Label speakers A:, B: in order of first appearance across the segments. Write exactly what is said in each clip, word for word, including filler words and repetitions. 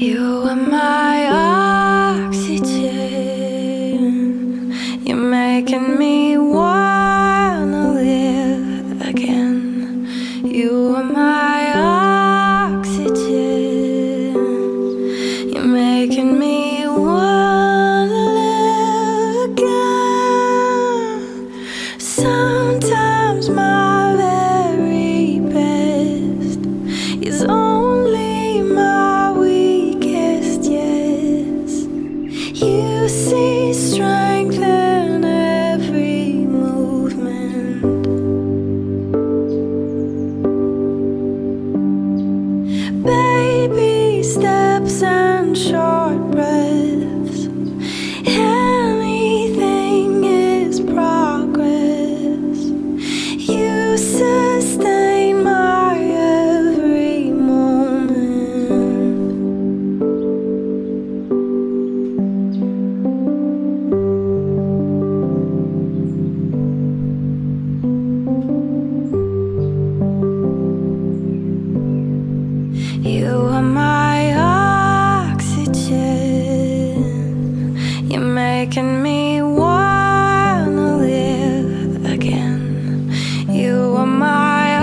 A: You are my oxygen. You're making me wanna live again. You are my oxygen. You're making me wanna live again. Sometimes my very best is only my weakest, yes. You see strength in every movement. Baby steps and short breaths. Anything is progress. You sustain my every moment. You are my oxygen. You're making me wanna live again. You are my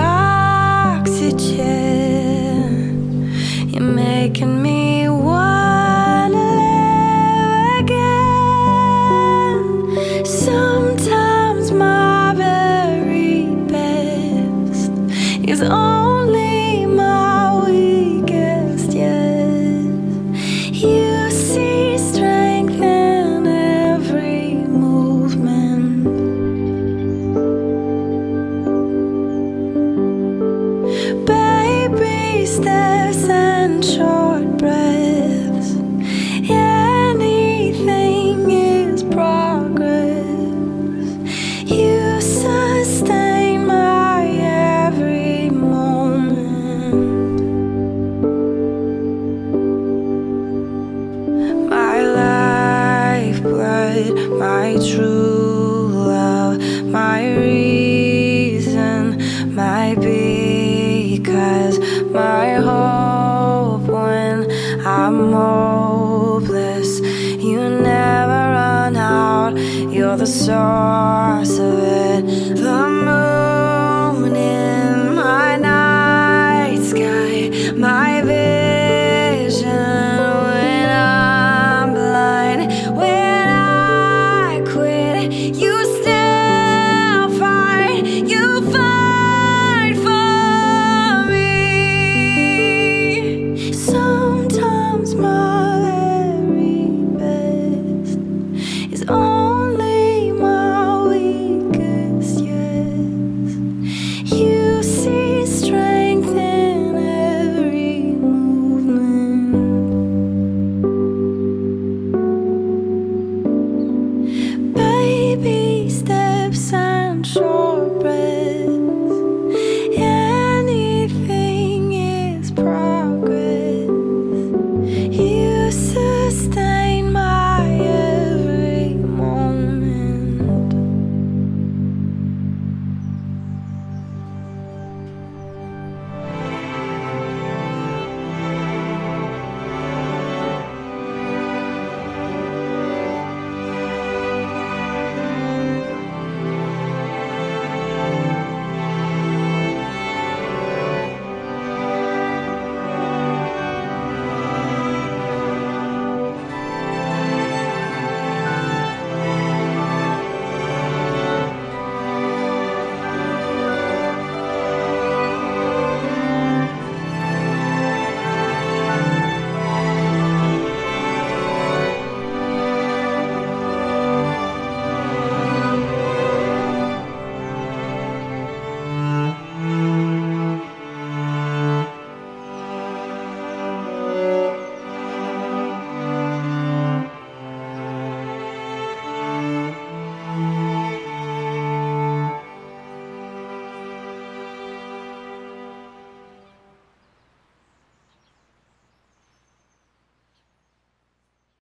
A: oxygen. You're making me wanna live again. Sometimes my very best is only my weakest, yes. You see strength in every movement. Baby steps and short breaths. Anything is progress. You sustain my every moment. My lifeblood, my true love, my reason, my because, my hope when I'm hopeless. You never run out, you're the source of it.